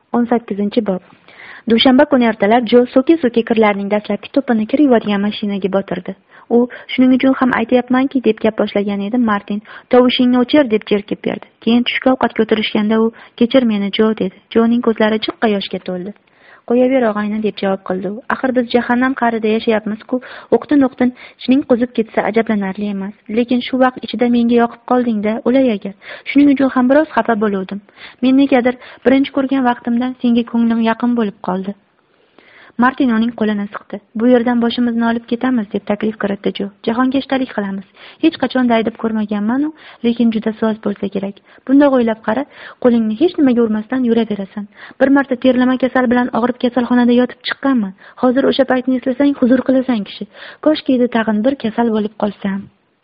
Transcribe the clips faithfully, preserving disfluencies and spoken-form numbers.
o'n sakkizinchi bob. Dushanba kuni ertalab Jo so'ki-so'ki kirlarning dastlabki to'pini kir yuvadigan mashinaga botirdi. U shuning uchun ham aytayapmanki deb gap boshlagan edi. Martin tovushingni o'chir deb jerkib berdi. Keyin tushki ovqatga o'tirishganda u kechir meni Jo dedi. Joning ko'zlari jiqqa yoshga to'ldi. Qo'yaver og'ayni deb javob qildi u. Axir biz jahannam qa'rida yashayapmiz-ku, o'qtin-o'qtin ishning qo'zib ketsa ajablanarli emas. Lekin shu vaqt ichida menga yoqib qolding-da, o'lay agar. Shuning uchun ham biroz xafa bo'ldim. Men negadir birinchi ko'rgan vaqtimdan senga ko'nglim yaqin bo'lib qoldi. Martin uning qo'lini siqdi. Bu yerdan boshimizni olib ketamiz deb taklif kiritdi Jo. Jahongashtalik qilamiz. Hech qachon daydib ko'rmaganman-u, lekin juda soz bo'lsa kerak. Bundoq o'ylab qara, qo'lingni hech nimaga urmasdan yuraverasan. Bir marta terlama kasal bilan og'rib kasalxonada yotib chiqqanman. Hozir o'sha paytni eslasang, huzur qilasan kishi. Koshki edi tag'in bir kasal bo'lib qolsam.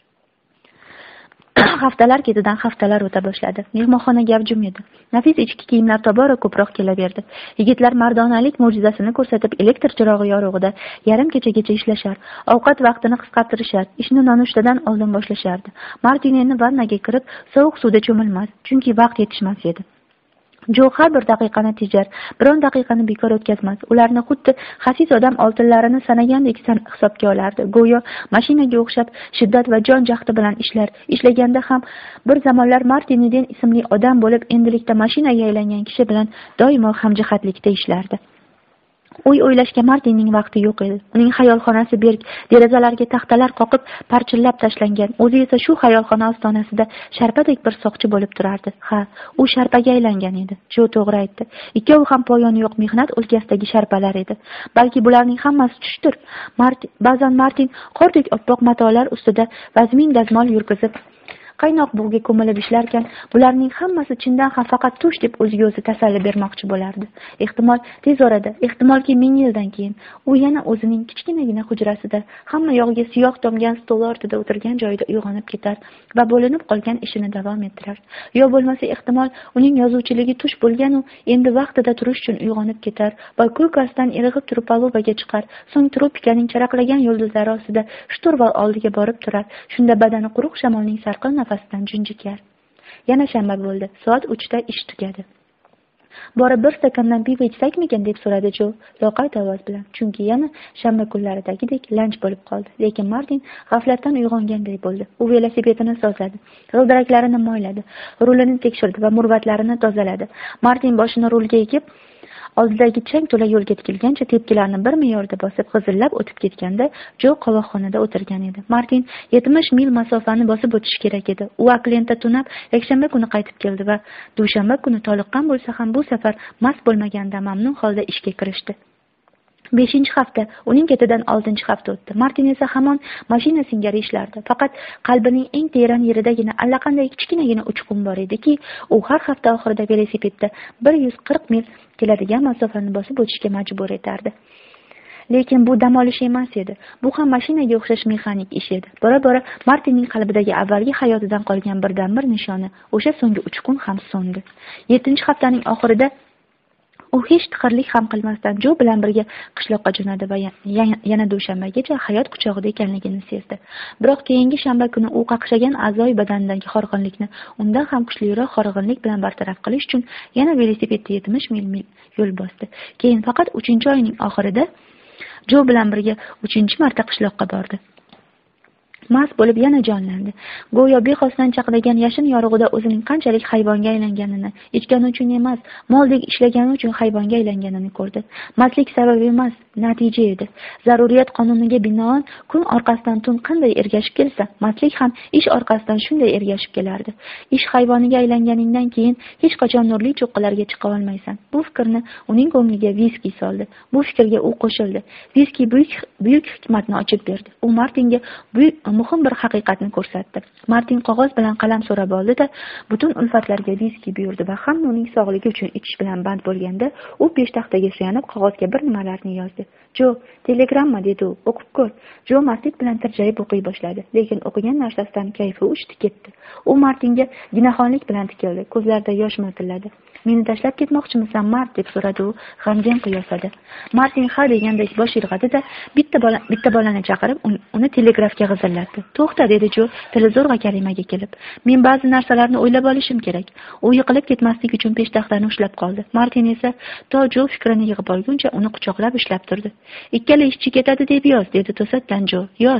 Haftalar ketidan haftalar o'ta boshladi. Mehmonxona gavjum edi. Nafis ichki kiyimlar tobora ko'proq kelaverdi. Yigitlar mardonalik mo'jizasini ko'rsatib elektr chirog'i yorug'ida yarim kechagacha ishlashar, ovqat vaqtini qisqartirishar, ishni nonushtadan oldin boshlashardi. Martin endi vannaga kirib sovuq suvda cho'milmas, chunki vaqt yetishmas edi. Jo har bir daqiqani tejar, biron daqiqani bekor o'tkazmas. Ularni xuddi xasis odam oltinlarini sanagandek hisobga olardi. Go'yo mashinaga o'xshab shiddat va jon jahdi bilan ishlar. Ishlaganda ham bir zamonlar Martin Eden ismli odam bo'lib, endilikda mashinaga aylangan kishi bilan doimo hamjihatlikda ishlardi. Uy o'ylashga Martinning vaqti yo'q edi. Uning xayolxonasi berk, derazalarga taxtalar qoqib, parchillab tashlangan. O'zi esa shu xayolxona ostonasida sharpadek bir soqchi bo'lib turardi. Ha, u sharpaga aylangan edi. Jo to'g'ri aytdi. Ikkovi ham poyoni yo'q mehnat o'lkasidagi sharpalar edi. Balki bularning hammasi tushdir. Martin, ba'zan Martin qordek oppoq matolar ustida vazmin dazmol yurgizib qaynoq bug'ga ko'milib ishlarkan, bularning hammasi chindan ham faqat tush deb o'ziga o'zi tasalli bermoqchi bo'lardi. Ehtimol tez orada, ehtimolki ming yildan keyin u yana o'zining kichkinagina hujrasida, hamma yog'iga siyoh tomgan stol ortida o'tirgan joyida uyg'onib ketar va bo'linib qolgan ishini davom ettirar. Yo bo'lmasa ehtimol uning yozuvchiligi tush bo'lgan u endi vaqtida turish uchun uyg'onib ketar va ko'kasidan irg'ib turib palubaga chiqar, so'ng tropikaning charaqlagan yulduzlari ostida shturval oldiga borib turar. Shunda badani quruq shamolning sarqin nafasdan junjikar. Yana shanba bo'ldi. Soat uchda ish tugadi. Borib bir stakandan pivo ichsakmikan deb so'radi Jo loqayd ovoz bilan. Chunki yana shanba kunlaridagidek lanch bo'lib qoldi. Lekin Martin g'aflatdan uyg'onganday bo'ldi. U velosipedini sozladi, g'ildiraklarini moyladi, rulini tekshirdi va murvatlarini tozaladi. Martin boshini rulga egib, oldidagi chang to'la yo'lga tikilgancha tepkilarni bir me'yorda bosib g'izillab o'tib ketganda Jo qovoqxonada o'tirgan edi. Martin yetmish mil masofani bosib o'tishi kerak edi. U Aklenta tunab yakshanba kuni qaytib keldi va dushanba kuni toliqqan bo'lsa ham bu safar mast bo'lmaganda mamnun holda ishga kirishdi. beshinchi hafta, uning ketidan oltinchi hafta o'tdi. Martin esa hamon mashina singari ishlardi. Faqat qalbining eng teran yeridagina allaqanday kichkinagina uchqun bor ediki, u har hafta oxirida velosipedda bir yuz qirq mil keladigan masofani bosib o'tishga majbur etardi. Lekin bu dam olish emas edi. Bu ham mashinaga o'xshash mexanik ish edi. Bora-bora Martinning qalbidagi avvalgi hayotidan qolgan birdan-bir nishoni, o'sha so'nggi uchqun ham so'ndi. yettinchi haftaning oxirida u hech tiqirlik ham qilmasdan Jo bilan birga qishloqqa jo'nadi va yana dushanbagacha hayot quchog'ida ekanligini sezdi. Biroq keyingi shanba kuni u qaqshagan a'zoy badanidagi horg'inlikni undan ham kuchliroq horg'inlik bilan bartaraf qilish uchun yana velosipedda yetmish mil yo'l bosdi. Keyin faqat uchinchi oyning oxirida Jo bilan birga uchinchi marta qishloqqa bordi. Mast bo'lib yana jonlandi. Go'yo bexosdan chaqnagan yashin yorug'ida o'zining qanchalik hayvonga aylanganini, ichgani uchun emas, moldek ishlagani uchun hayvonga aylanganini ko'rdi. Mastlik sababi emas, natija edi. Zaruriyat qonuniga binoan kun orqasidan tun qanday ergashib kelsa, mastlik ham ish orqasidan shunday ergashib kelardi. Ish hayvoniga aylanganingdan keyin hech qachon nurli cho'qqilarga chiqa olmaysan. Bu fikrni uning ko'ngliga viski soldi. Bu fikrga u qo'shildi. Viski buyuk buyuk hikmatni ochib berdi. U Martinga buyuk muhim bir haqiqatni ko'rsatdi. Martin qog'oz bilan qalam so'rab oldi-da, butun ulfatlarga viski buyurdi va hamma uning sog'ligi uchun ichish bilan band bo'lganda, u peshtaxtaga suyanib qog'ozga bir nimalarni yozdi. Jo, telegramma dedi u, o'qib ko'r. Jo mastlik bilan tirjayib o'qiy boshladi, lekin o'qigan narsasidan kayfi uchdi ketdi. U Martinga ginaxonlik bilan tikildi, ko'zlarida yosh miltilladi. Meni tashlab ketmoqchimisan, Mart deb so'radi u g'amgin qiyofada. Martin ha degandek bosh irg'adi-da, bitta bola bitta bolani chaqirib uni telegrafga g'izilladi. to'xtatdi. To'xta, dedi Jo, tili zo'rg'a kalimaga kelib. Men ba'zi narsalarni o'ylab olishim kerak. U yiqilib ketmaslik uchun peshtaxtani ushlab qoldi. Martin esa to Jo fikrini yig'ib olguncha uni quchoqlab ushlab turdi. Ikkala ishchi ketadi deb yoz, dedi to'satdan Jo. Yoz.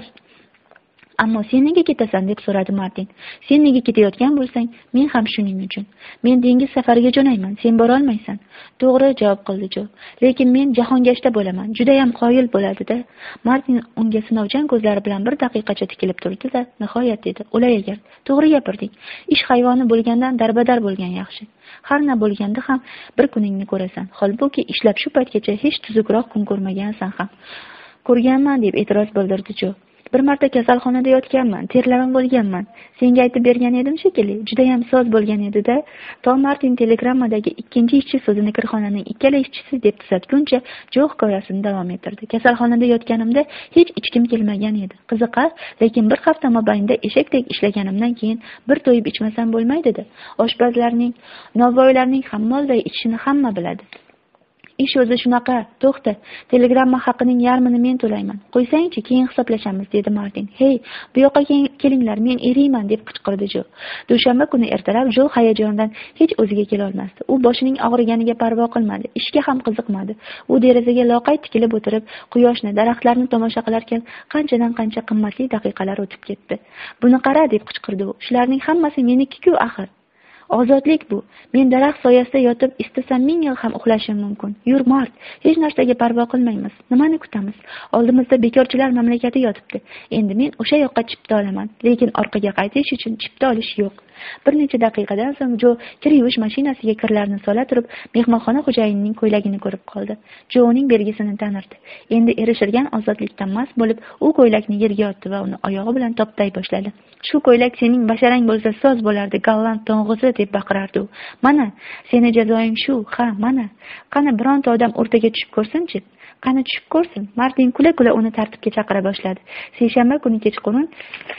Ammo sen nega ketasan, deb so'radi Martin. Sen nega ketayotgan bo'lsang, men ham shuning uchun. Men dengiz safariga jo'nayman, sen bora olmaysan. To'g'ri, javob qildi Jo. Lekin men jahongashta bo'laman. Juda ham qoyil bo'ladi-da. Martin unga sinovchan ko'zlari bilan bir daqiqacha tikilib turdi-da, nihoyat dedi. O'lay agar. To'g'ri gapirding. Ish hayvoni bo'lgandan darbadar bo'lgan yaxshi. Har na bo'lganda ham bir kuningni ko'rasan. Holbuki ishlab shu paytgacha hech tuzukroq kun ko'rmagansan ham. Ko'rganman, deb e'tiroz bildirdi Jo. Bir marta kasalxonada yotganman, terlarim bo'lganman. Senga aytib bergan edim shekilli. Juda ham soz bo'lgan edi-da. To Martin telegrammadagi ikkinchi ishchi so'zini kirxonaning ikkala ishchisi deb tuzatguncha Jo hikoyasini davom ettirdi. Kasalxonada yotganimda hech ichkim kelmagan edi. Qiziqa, lekin bir hafta mobaynida eshakdek ishlaganimdan keyin bir to'yib ichmasam bo'lmaydi-da. Oshpazlarning, novvoylarning hammolday ichishini hamma biladi. Ish o'zi shunaqa. To'xta, telegramma haqining yarmini men to'layman. Qo'ysangchi, keyin hisoblashamiz, dedi Martin. Hey, bu yoqqa kelinglar, men eriyman, deb qichqirdi Jo. Dushanba kuni ertalab Jo hayajondan hech o'ziga kela olmasdi. U boshining og'riganiga parvo qilmadi, ishga ham qiziqmadi. U derazaga loqay tikilib o'tirib, quyoshni, daraxtlarni tomosha qilarkan, qanchadan qancha qimmatli daqiqalar o'tib ketdi. Buni qara, deb qichqirdi u. Shularning hammasi meniki-ku axir. Ozodlik bu. Men daraxt soyasida yotib istasam ming yil ham uxlashim mumkin. Yur Mart, hech narsaga parvo qilmaymiz. Nimani kutamiz? Oldimizda bekorchilar mamlakati yotibdi. Endi men o'sha yoqqa chipta olaman, lekin orqaga qaytish uchun chipta olish yo'q. Bir necha daqiqadan so'ng Jo kir yuvish mashinasiga kirlarni sola turib, mehmonxona xo'jayinining ko'ylagini ko'rib qoldi. Jo uning belgisini tanirdi. Endi erishilgan ozodlikdan mast bo'lib, u ko'ylakni yerga otdi va uni oyog'i bilan toptay boshladi. Shu ko'ylak sening basharang bo'lsa soz bo'lardi, gallant to'ng'izi, deb baqirardi u. Mana, seni jazoing shu. Ha, mana. Qani bironta odam o'rtaga tushib ko'rsin-chi? Qani tushib ko'rsin. Martin kula-kula uni tartibga chaqira boshladi. Seshanba kuni kechqurun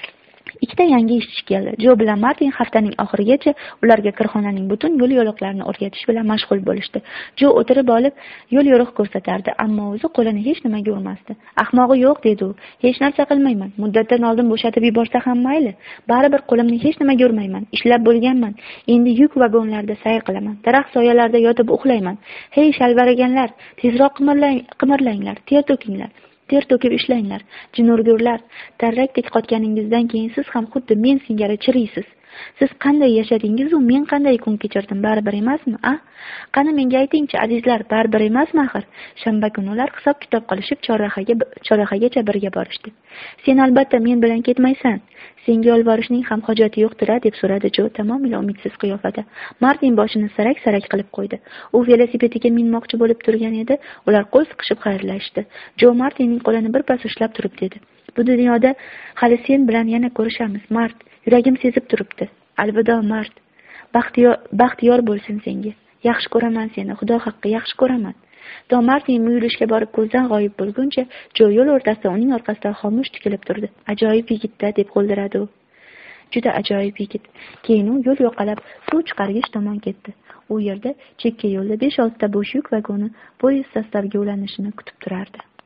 ikkita yangi ishchi keldi. Jo bilan Martin haftaning oxirigacha ularga kirxonaning butun yo'l yo'riqlarini o'rgatish bilan mashg'ul bo'lishdi. Jo o'tirib olib yo'l yo'riq ko'rsatardi, ammo o'zi qo'lini hech nimaga urmasdi. Ahmog'i yo'q, dedi u. Hech narsa qilmayman. Muddatdan oldin bo'shatib yuborsa ham mayli. Baribir qo'limni hech nimaga urmayman. Ishlab bo'lganman. Endi yuk vagonlarda sayr qilaman. Daraxt soyalarida yotib uxlayman. Hey shalvaraganlar, tezroq qimirlang, qimirlanglar, ter to'kinglar. Ter to'kib ishlanglar. Jinurgurlar, tarrakdek qotganingizdan keyin siz ham xuddi men singari chiriysiz. Siz qanday yashadingiz u men qanday kun kechirdim, baribir emasmi, a? Qani menga aytingchi, azizlar, baribir emasmi axir? Shanba kuni ular hisob-kitob qilishib chorrahaga chorrahagacha birga borishdi. Sen albatta men bilan ketmaysan. Senga yolvorishning ham hojati yo'qdir, deb so'radi Jo tamomila umidsiz qiyofada. Martin boshini sarak-sarak qilib qo'ydi. U velosipediga minmoqchi bo'lib turgan edi. Ular qo'l siqishib xayrlashdi. Jo Martinning qo'lini birpas ushlab turib dedi: "Bu dunyoda hali sen bilan yana ko'rishamiz, Mart. Yuragim sezib turibdi. Alvido, Mart. Baxtiyor, baxtiyor bo'lsin senga. Yaxshi ko'raman seni, Xudo haqqi yaxshi ko'raman." To Martin muyulishga borib ko'zdan g'oyib bo'lguncha, Jo yo'l o'rtasida uning orqasidan xomush tikilib turdi. Ajoyib yigit-da, deb qo'ldiradi u. Juda ajoyib yigit. Keyin u yo'l yoqalab suv chiqargich tomon ketdi. U yerda chekka yo'lda besh olti ta bo'sh yuk vagoni poyezd sostaviga ulanishini kutib turardi.